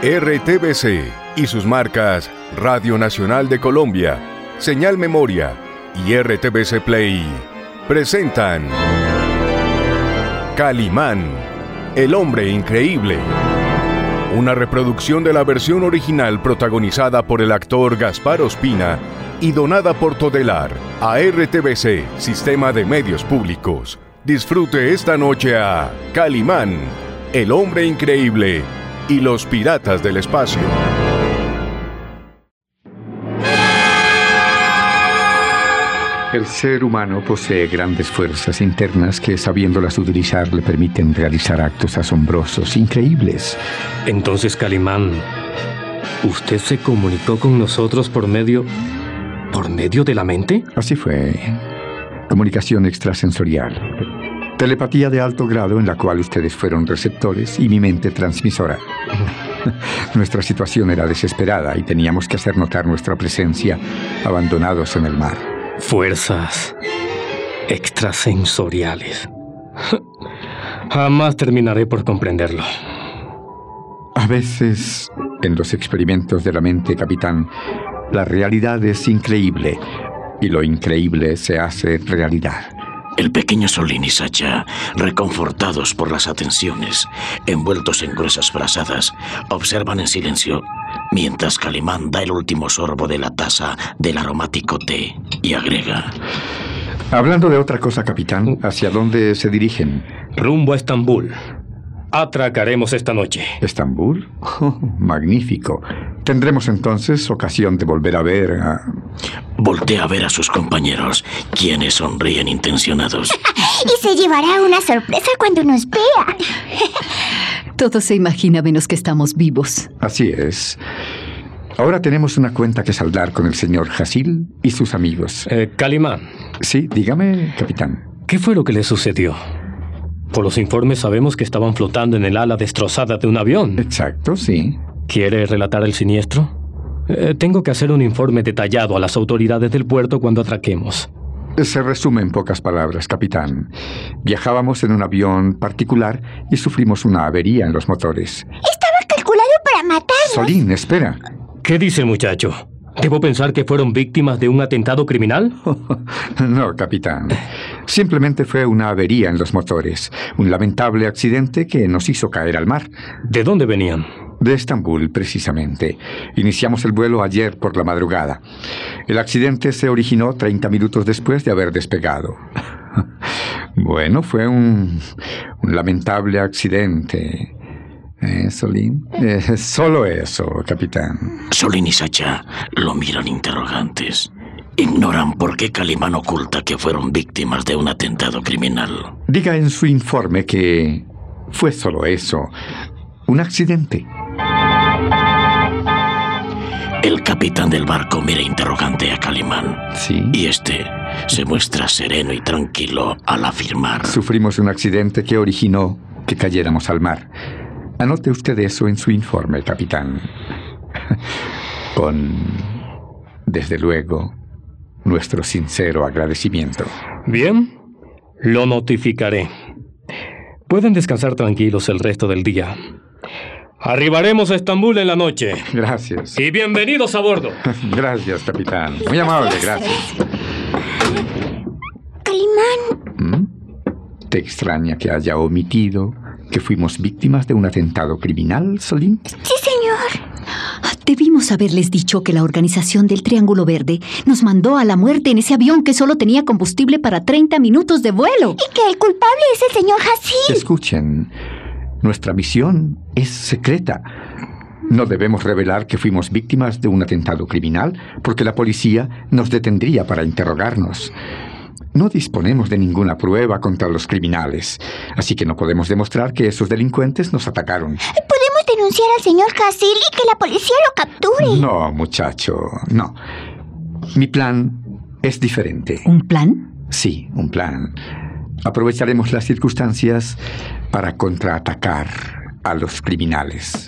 RTBC y sus marcas Radio Nacional de Colombia, Señal Memoria y RTBC Play presentan Calimán, el hombre increíble. Una reproducción de la versión original protagonizada por el actor Gaspar Ospina y donada por Todelar a RTBC, Sistema de Medios Públicos. Disfrute esta noche a Calimán, el hombre increíble y los piratas del espacio. El ser humano posee grandes fuerzas internas que, sabiéndolas utilizar, le permiten realizar actos asombrosos, increíbles. Entonces, Calimán, ¿usted se comunicó con nosotros por medio de la mente? Así fue. Comunicación extrasensorial. Telepatía de alto grado en la cual ustedes fueron receptores y mi mente transmisora. Nuestra situación era desesperada y teníamos que hacer notar nuestra presencia, abandonados en el mar. Fuerzas extrasensoriales. Jamás terminaré por comprenderlo. A veces, en los experimentos de la mente, capitán, la realidad es increíble y lo increíble se hace realidad. El pequeño Solín y Sacha, reconfortados por las atenciones, envueltos en gruesas frazadas, observan en silencio, mientras Calimán da el último sorbo de la taza del aromático té y agrega: Hablando de otra cosa, capitán, ¿hacia dónde se dirigen? Rumbo a Estambul. Atracaremos esta noche. ¿Estambul? Oh, magnífico. Tendremos entonces ocasión de volver a ver a... Voltea a ver a sus compañeros, quienes sonríen intencionados. Y se llevará una sorpresa cuando nos vea. Todo se imagina menos que estamos vivos. Así es. Ahora tenemos una cuenta que saldar con el señor Hasil y sus amigos. Calimán. Sí, dígame, capitán. ¿Qué fue lo que le sucedió? Por los informes sabemos que estaban flotando en el ala destrozada de un avión. Exacto, sí. ¿Quiere relatar el siniestro? Tengo que hacer un informe detallado a las autoridades del puerto cuando atraquemos. Se resume en pocas palabras, capitán. Viajábamos en un avión particular y sufrimos una avería en los motores. Estaba calculado para matarnos. Solín, espera. ¿Qué dice el muchacho? ¿Debo pensar que fueron víctimas de un atentado criminal? No, capitán. Simplemente fue una avería en los motores. Un lamentable accidente que nos hizo caer al mar. ¿De dónde venían? De Estambul, precisamente. Iniciamos el vuelo ayer por la madrugada. El accidente se originó 30 minutos después de haber despegado. Bueno, fue un lamentable accidente. Solín. Solo eso, capitán. Solín y Sacha lo miran interrogantes. Ignoran por qué Calimán oculta que fueron víctimas de un atentado criminal. Diga en su informe que fue solo eso, un accidente. El capitán del barco mira interrogante a Calimán. Sí. Y este se muestra sereno y tranquilo al afirmar: Sufrimos un accidente que originó que cayéramos al mar. Anote usted eso en su informe, capitán. Con, desde luego, nuestro sincero agradecimiento. Bien, lo notificaré. Pueden descansar tranquilos el resto del día. Arribaremos a Estambul en la noche. Gracias. Y bienvenidos a bordo. Gracias, capitán. Muy amable, gracias. Calimán. ¿Te extraña que haya omitido que fuimos víctimas de un atentado criminal, Solín? Sí, señor. Debimos haberles dicho que la organización del Triángulo Verde nos mandó a la muerte en ese avión que solo tenía combustible para 30 minutos de vuelo. Y que el culpable es el señor Hasil. Escuchen, nuestra misión es secreta. No debemos revelar que fuimos víctimas de un atentado criminal porque la policía nos detendría para interrogarnos. No disponemos de ninguna prueba contra los criminales, así que no podemos demostrar que esos delincuentes nos atacaron. Podemos denunciar al señor Hasil y que la policía lo capture. No, muchacho, no. Mi plan es diferente. ¿Un plan? Sí, un plan. Aprovecharemos las circunstancias para contraatacar a los criminales.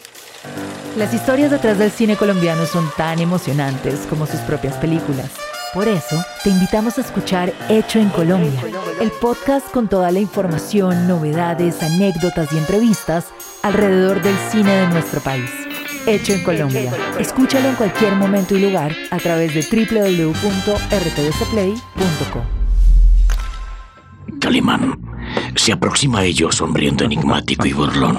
Las historias detrás del cine colombiano son tan emocionantes como sus propias películas. Por eso, te invitamos a escuchar Hecho en Colombia, el podcast con toda la información, novedades, anécdotas y entrevistas alrededor del cine de nuestro país. Hecho en Colombia. Escúchalo en cualquier momento y lugar a través de www.rtvcplay.co. Calimán se aproxima a ellos sonriendo enigmático y burlón.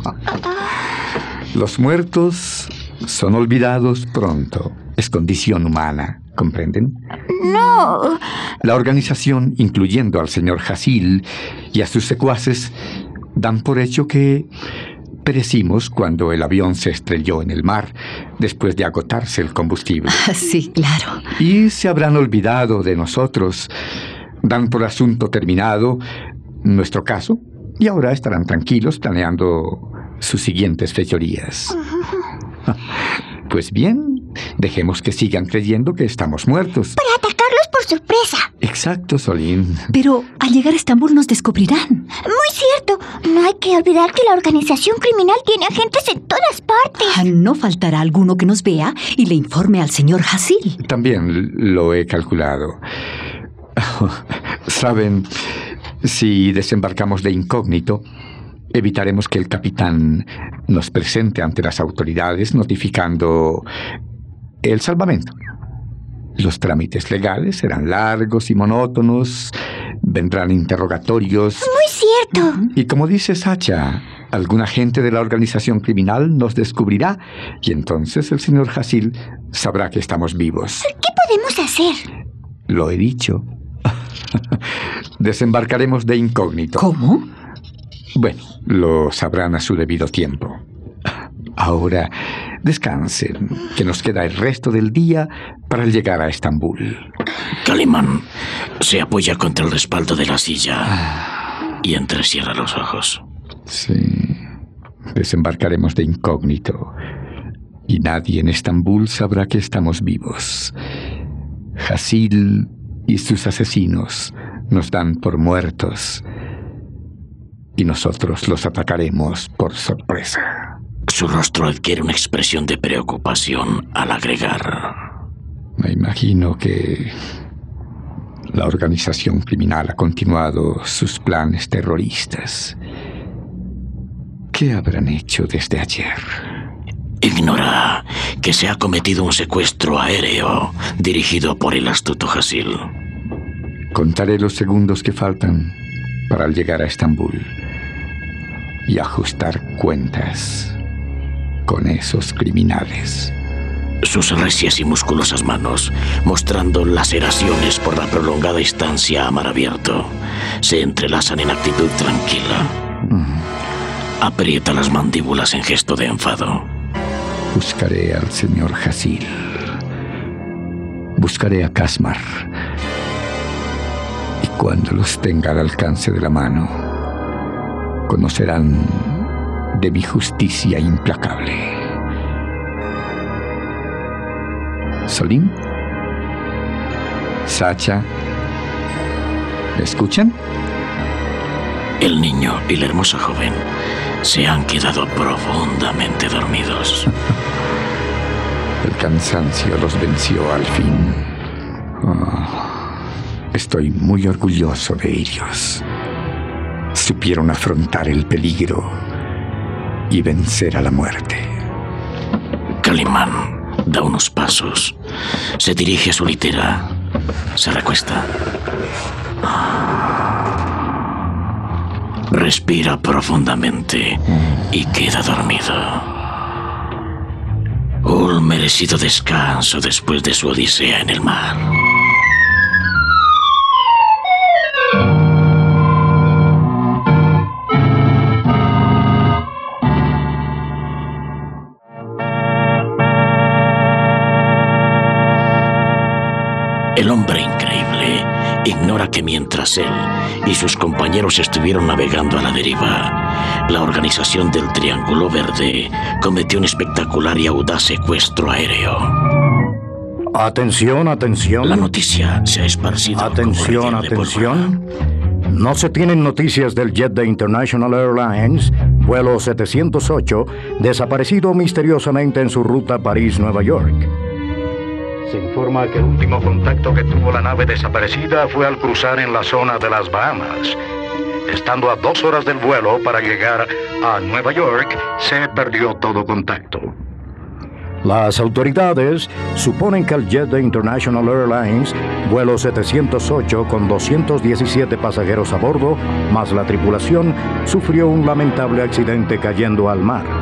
Los muertos son olvidados pronto. Es condición humana, ¿comprenden? No. La organización, incluyendo al señor Hasil y a sus secuaces, dan por hecho que perecimos cuando el avión se estrelló en el mar después de agotarse el combustible. Sí, claro. Y se habrán olvidado de nosotros. Dan por asunto terminado nuestro caso y ahora estarán tranquilos planeando sus siguientes fechorías. Pues bien, dejemos que sigan creyendo que estamos muertos. Para atacarlos por sorpresa. Exacto, Solín. Pero al llegar a Estambul nos descubrirán. Muy cierto. No hay que olvidar que la organización criminal tiene agentes en todas partes. No faltará alguno que nos vea y le informe al señor Hasil. También lo he calculado. Saben, si desembarcamos de incógnito, evitaremos que el capitán nos presente ante las autoridades notificando el salvamento. Los trámites legales serán largos y monótonos, vendrán interrogatorios. Muy cierto. Y como dice Sacha, algún agente de la organización criminal nos descubrirá y entonces el señor Hasil sabrá que estamos vivos. ¿Qué podemos hacer? Lo he dicho. Desembarcaremos de incógnito. ¿Cómo? Bueno, lo sabrán a su debido tiempo. Ahora, descansen, que nos queda el resto del día para llegar a Estambul. Calimán se apoya contra el respaldo de la silla y entrecierra los ojos. Sí, desembarcaremos de incógnito y nadie en Estambul sabrá que estamos vivos. Hasil y sus asesinos nos dan por muertos y nosotros los atacaremos por sorpresa. Su rostro adquiere una expresión de preocupación al agregar: Me imagino que la organización criminal ha continuado sus planes terroristas. ¿Qué habrán hecho desde ayer? Ignora que se ha cometido un secuestro aéreo dirigido por el astuto Hasil. Contaré los segundos que faltan para llegar a Estambul y ajustar cuentas con esos criminales. Sus recias y musculosas manos, mostrando laceraciones por la prolongada estancia a mar abierto, se entrelazan en actitud tranquila. Aprieta las mandíbulas en gesto de enfado. Buscaré al señor Hasil. Buscaré a Kasmar. Y cuando los tenga al alcance de la mano, conocerán de mi justicia implacable. Solín, Sacha, ¿me escuchan? El niño y la hermosa joven se han quedado profundamente dormidos. El cansancio los venció al fin. Estoy muy orgulloso de ellos. Supieron afrontar el peligro y vencer a la muerte. Calimán da unos pasos, se dirige a su litera, se recuesta. Respira profundamente y queda dormido. Un merecido descanso después de su odisea en el mar. El hombre increíble ignora que mientras él y sus compañeros estuvieron navegando a la deriva, la organización del Triángulo Verde cometió un espectacular y audaz secuestro aéreo. Atención, atención. La noticia se ha esparcido. Atención, atención. No se tienen noticias del jet de International Airlines, vuelo 708, desaparecido misteriosamente en su ruta París-Nueva York. Se informa que el último contacto que tuvo la nave desaparecida fue al cruzar en la zona de las Bahamas. Estando a 2 horas del vuelo para llegar a Nueva York, se perdió todo contacto. Las autoridades suponen que el jet de International Airlines, vuelo 708 con 217 pasajeros a bordo, más la tripulación, sufrió un lamentable accidente cayendo al mar.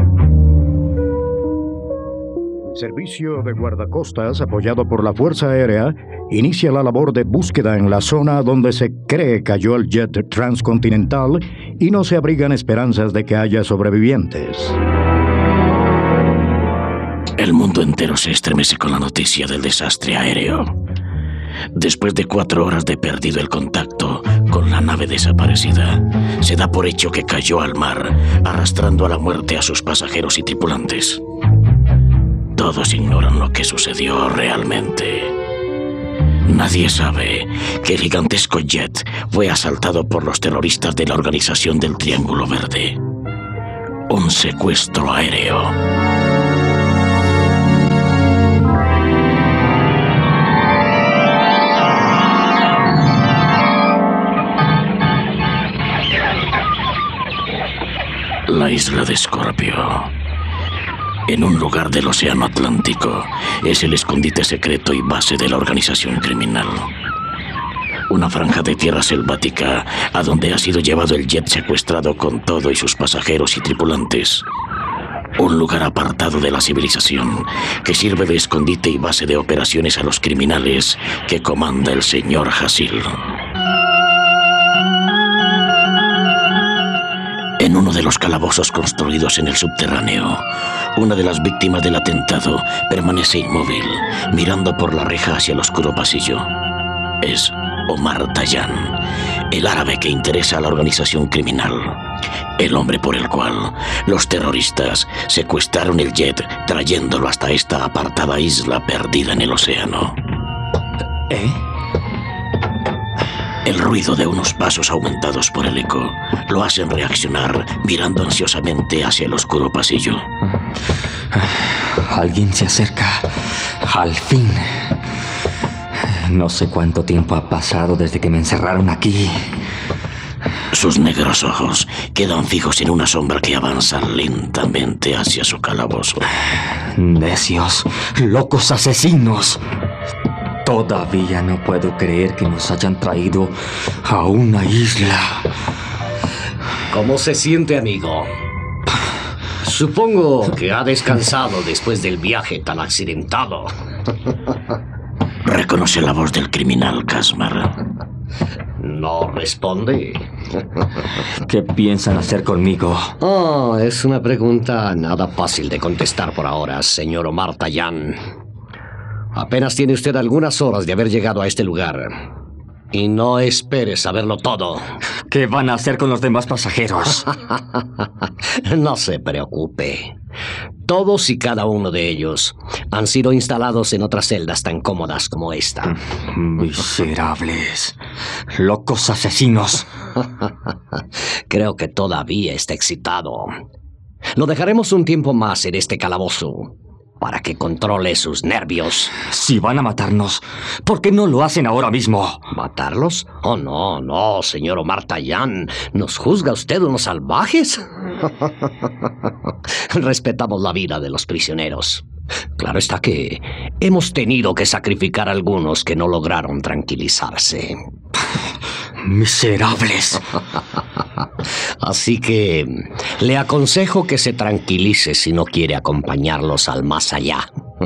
El Servicio de Guardacostas, apoyado por la Fuerza Aérea, inicia la labor de búsqueda en la zona donde se cree cayó el jet transcontinental y no se abrigan esperanzas de que haya sobrevivientes. El mundo entero se estremece con la noticia del desastre aéreo. Después de 4 horas de perdido el contacto con la nave desaparecida, se da por hecho que cayó al mar, arrastrando a la muerte a sus pasajeros y tripulantes. Todos ignoran lo que sucedió realmente. Nadie sabe que el gigantesco jet fue asaltado por los terroristas de la Organización del Triángulo Verde. Un secuestro aéreo. La isla de Scorpio, en un lugar del Océano Atlántico, es el escondite secreto y base de la organización criminal. Una franja de tierra selvática a donde ha sido llevado el jet secuestrado con todo y sus pasajeros y tripulantes. Un lugar apartado de la civilización que sirve de escondite y base de operaciones a los criminales que comanda el señor Hasil. En uno de los calabozos construidos en el subterráneo, una de las víctimas del atentado permanece inmóvil, mirando por la reja hacia el oscuro pasillo. Es Omar Dayan, el árabe que interesa a la organización criminal, el hombre por el cual los terroristas secuestraron el jet trayéndolo hasta esta apartada isla perdida en el océano. El ruido de unos pasos aumentados por el eco lo hacen reaccionar, mirando ansiosamente hacia el oscuro pasillo. Alguien se acerca. Al fin. No sé cuánto tiempo ha pasado desde que me encerraron aquí. Sus negros ojos quedan fijos en una sombra que avanza lentamente hacia su calabozo. Necios, locos asesinos. Todavía no puedo creer que nos hayan traído a una isla. ¿Cómo se siente, amigo? Supongo que ha descansado después del viaje tan accidentado. Reconoce la voz del criminal, Casmar. No responde. ¿Qué piensan hacer conmigo? Oh, es una pregunta nada fácil de contestar por ahora, señor Omar Dayan. Apenas tiene usted algunas horas de haber llegado a este lugar. Y no espere saberlo todo. ¿Qué van a hacer con los demás pasajeros? No se preocupe. Todos y cada uno de ellos han sido instalados en otras celdas tan cómodas como esta. Miserables. Locos asesinos. Creo que todavía está excitado. Lo dejaremos un tiempo más en este calabozo para que controle sus nervios. Si van a matarnos, ¿por qué no lo hacen ahora mismo? ¿Matarlos? Oh, no, señor Omar Dayan. ¿Nos juzga usted unos salvajes? Respetamos la vida de los prisioneros. Claro está que hemos tenido que sacrificar a algunos que no lograron tranquilizarse. Miserables. Así que le aconsejo que se tranquilice si no quiere acompañarlos al más allá.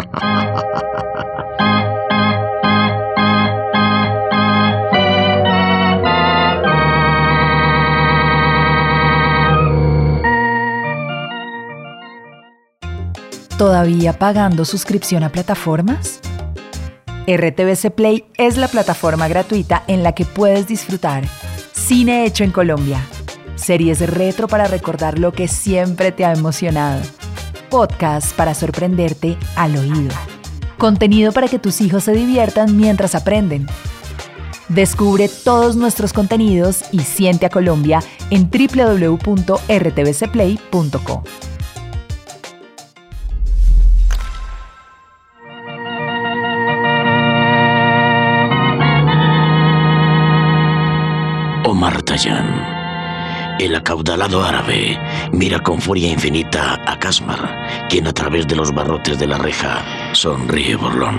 ¿Todavía pagando suscripción a plataformas? RTVC Play es la plataforma gratuita en la que puedes disfrutar cine hecho en Colombia, series retro para recordar lo que siempre te ha emocionado, podcasts para sorprenderte al oído, contenido para que tus hijos se diviertan mientras aprenden. Descubre todos nuestros contenidos y siente a Colombia en Omar Tayan. El acaudalado árabe mira con furia infinita a Casmar, quien a través de los barrotes de la reja sonríe burlón.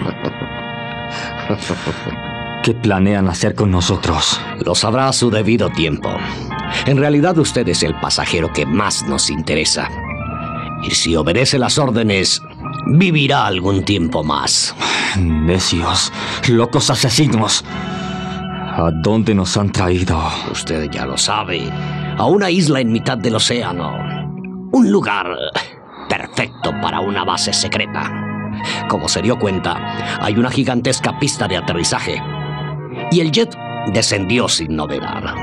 ¿Qué planean hacer con nosotros? Lo sabrá a su debido tiempo. En realidad usted es el pasajero que más nos interesa. Y si obedece las órdenes, vivirá algún tiempo más. Necios, locos asesinos. ¿A dónde nos han traído? Usted ya lo sabe. A una isla en mitad del océano. Un lugar perfecto para una base secreta. Como se dio cuenta, hay una gigantesca pista de aterrizaje. Y el jet descendió sin novedad.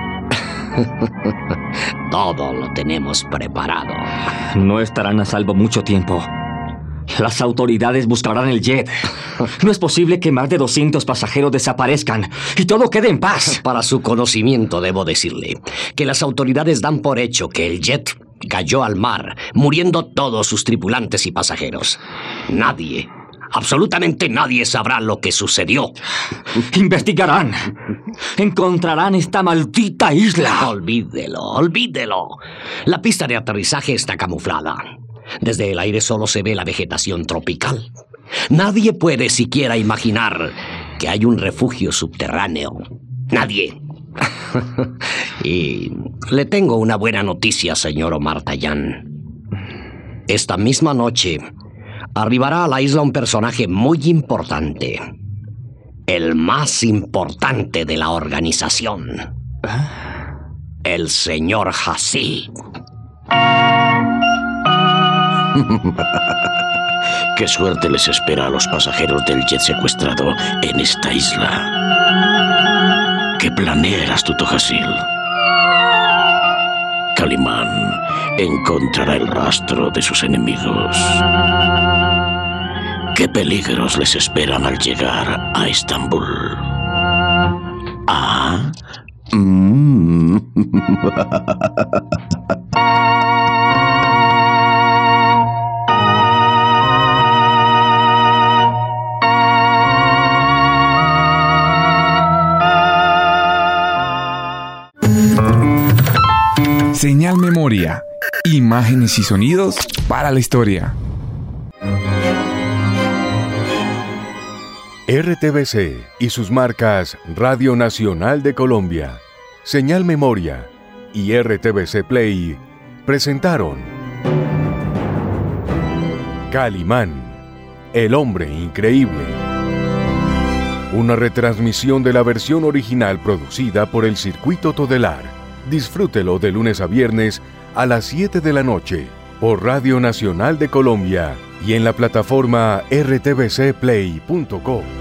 Todo lo tenemos preparado. No estarán a salvo mucho tiempo. Las autoridades buscarán el jet. No es posible que más de 200 pasajeros desaparezcan y todo quede en paz. Para su conocimiento debo decirle que las autoridades dan por hecho que el jet cayó al mar, muriendo todos sus tripulantes y pasajeros. Nadie, absolutamente nadie sabrá lo que sucedió. Investigarán. Encontrarán esta maldita isla. Olvídelo, olvídelo. La pista de aterrizaje está camuflada. Desde el aire solo se ve la vegetación tropical. Nadie puede siquiera imaginar que hay un refugio subterráneo. Nadie. Y le tengo una buena noticia, señor Omar Tayan. Esta misma noche arribará a la isla un personaje muy importante. El más importante de la organización. El señor Hassi. Qué suerte les espera a los pasajeros del jet secuestrado en esta isla. ¿Qué planea el astuto Hasil? Calimán encontrará el rastro de sus enemigos. ¿Qué peligros les esperan al llegar a Estambul? ¿Ah? Señal Memoria. Imágenes y sonidos para la historia. RTBC y sus marcas Radio Nacional de Colombia, Señal Memoria y RTBC Play presentaron Calimán, el hombre increíble. Una retransmisión de la versión original producida por el Circuito Todelar. Disfrútelo de lunes a viernes a las 7 de la noche por Radio Nacional de Colombia y en la plataforma rtbcplay.co.